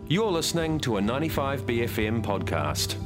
You're listening to a 95BFM podcast.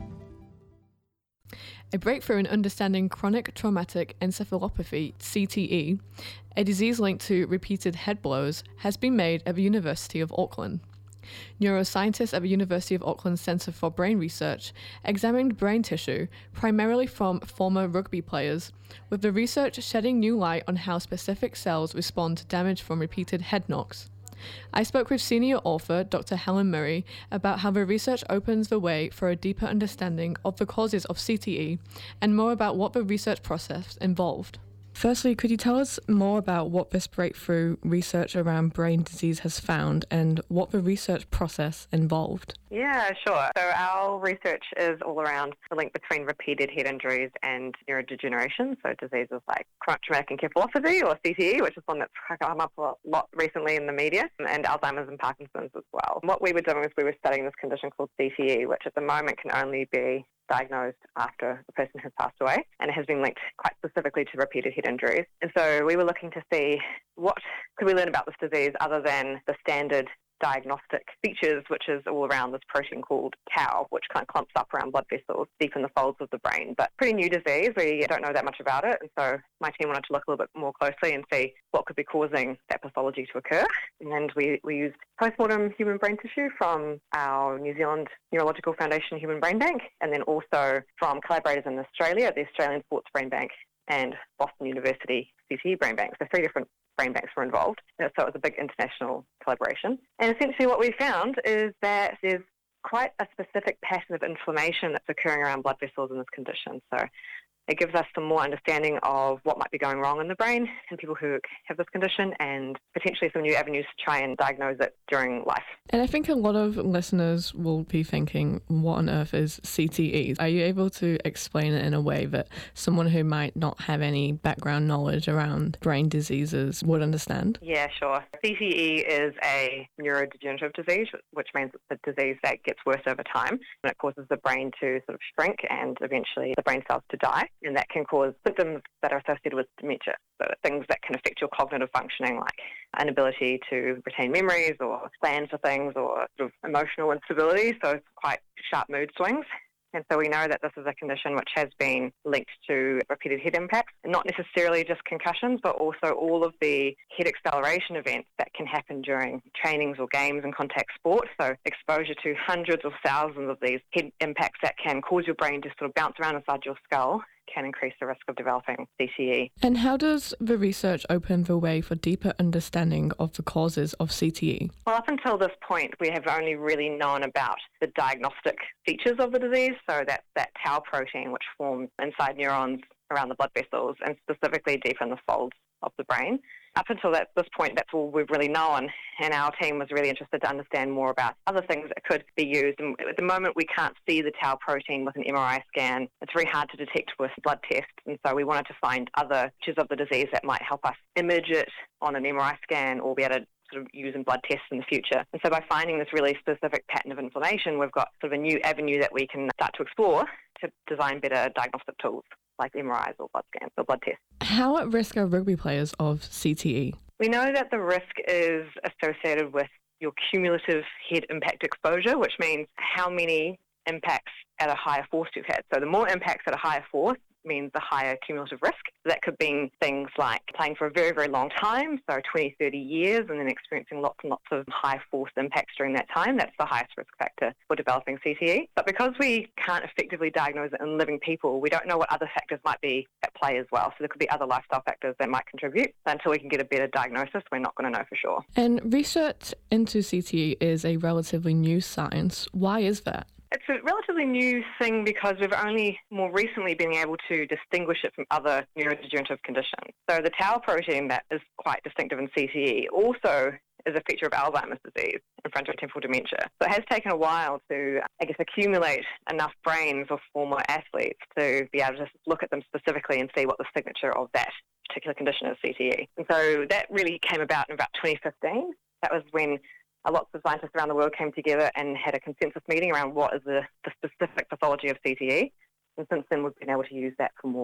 A breakthrough in understanding chronic traumatic encephalopathy, CTE, a disease linked to repeated head blows, has been made at the University of Auckland. Neuroscientists at the University of Auckland Centre for Brain Research examined brain tissue, primarily from former rugby players, with the research shedding new light on how specific cells respond to damage from repeated head knocks. I spoke with senior author Dr. Helen Murray about how the research opens the way for a deeper understanding of the causes of CTE and more about what the research process involved. Firstly, could you tell us more about what this breakthrough research around brain disease has found and what the research process involved? Yeah, sure. So our research is all around the link between repeated head injuries and neurodegeneration, so diseases like chronic traumatic encephalopathy or CTE, which is one that's come up a lot recently in the media, and Alzheimer's and Parkinson's as well. What we were doing is we were studying this condition called CTE, which at the moment can only be diagnosed after the person has passed away, and it has been linked quite specifically to repeated head injuries. And so we were looking to see what could we learn about this disease other than the standard diagnostic features, which is all around this protein called tau, which kind of clumps up around blood vessels deep in the folds of the brain. But pretty new disease, we don't know that much about it, and so my team wanted to look a little bit more closely and see what could be causing that pathology to occur. And we used postmortem human brain tissue from our New Zealand Neurological Foundation Human Brain Bank, and then also from collaborators in Australia, the Australian Sports Brain Bank and Boston University CTE Brain Bank. So 3 different brain banks were involved. So it was a big international collaboration. And essentially what we found is that there's quite a specific pattern of inflammation that's occurring around blood vessels in this condition. So it gives us some more understanding of what might be going wrong in the brain in people who have this condition and potentially some new avenues to try and diagnose it during life. And I think a lot of listeners will be thinking, what on earth is CTE? Are you able to explain it in a way that someone who might not have any background knowledge around brain diseases would understand? Yeah, sure. CTE is a neurodegenerative disease, which means it's a disease that gets worse over time, and it causes the brain to sort of shrink and eventually the brain cells to die. And that can cause symptoms that are associated with dementia. So things that can affect your cognitive functioning, like inability to retain memories or plan for things or sort of emotional instability. So it's quite sharp mood swings. And so we know that this is a condition which has been linked to repeated head impacts, and not necessarily just concussions, but also all of the head acceleration events that can happen during trainings or games and contact sport. So exposure to hundreds or thousands of these head impacts that can cause your brain to sort of bounce around inside your skull can increase the risk of developing CTE. And how does the research open the way for deeper understanding of the causes of CTE? Well, up until this point, we have only really known about the diagnostic features of the disease, so that's that tau protein which forms inside neurons around the blood vessels and specifically deep in the folds of the brain. Up until this point, that's all we've really known, and our team was really interested to understand more about other things that could be used. And at the moment, we can't see the tau protein with an MRI scan. It's very hard to detect with blood tests, and so we wanted to find other features of the disease that might help us image it on an MRI scan or be able to sort of use in blood tests in the future. And so by finding this really specific pattern of inflammation, we've got sort of a new avenue that we can start to explore to design better diagnostic tools like MRIs or blood scans or blood tests. How at risk are rugby players of CTE? We know that the risk is associated with your cumulative head impact exposure, which means how many impacts at a higher force you've had. So the more impacts at a higher force means the higher cumulative risk. That could be things like playing for a very, very long time, so 20, 30 years, and then experiencing lots and lots of high force impacts during that time. That's the highest risk factor for developing CTE. But because we can't effectively diagnose it in living people, we don't know what other factors might be at play as well. So there could be other lifestyle factors that might contribute. Until we can get a better diagnosis, we're not going to know for sure. And research into CTE is a relatively new science. Why is that? It's a relatively new thing because we've only more recently been able to distinguish it from other neurodegenerative conditions. So the tau protein that is quite distinctive in CTE also is a feature of Alzheimer's disease and frontotemporal dementia. So it has taken a while to, accumulate enough brains of former athletes to be able to look at them specifically and see what the signature of that particular condition is, CTE. And so that really came about in about 2015. That was when lots of scientists around the world came together and had a consensus meeting around what is the specific pathology of CTE. And since then, we've been able to use that for more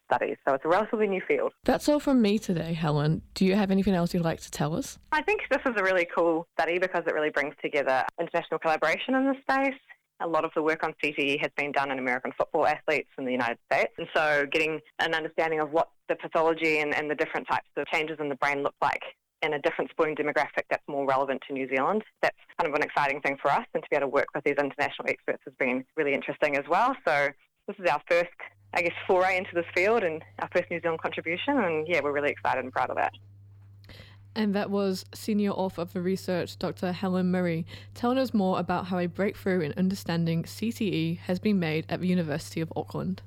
studies. So it's a relatively new field. That's all from me today, Helen. Do you have anything else you'd like to tell us? I think this is a really cool study because it really brings together international collaboration in this space. A lot of the work on CTE has been done in American football athletes in the United States. And so getting an understanding of what the pathology and the different types of changes in the brain look like in a different sporting demographic that's more relevant to New Zealand, that's kind of an exciting thing for us. And to be able to work with these international experts has been really interesting as well. So this is our first, foray into this field and our first New Zealand contribution. And yeah, we're really excited and proud of that. And that was senior author of the research, Dr. Helen Murray, telling us more about how a breakthrough in understanding CTE has been made at the University of Auckland.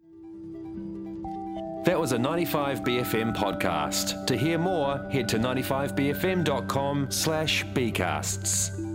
That was a 95BFM podcast. To hear more, head to 95bfm.com/bcasts.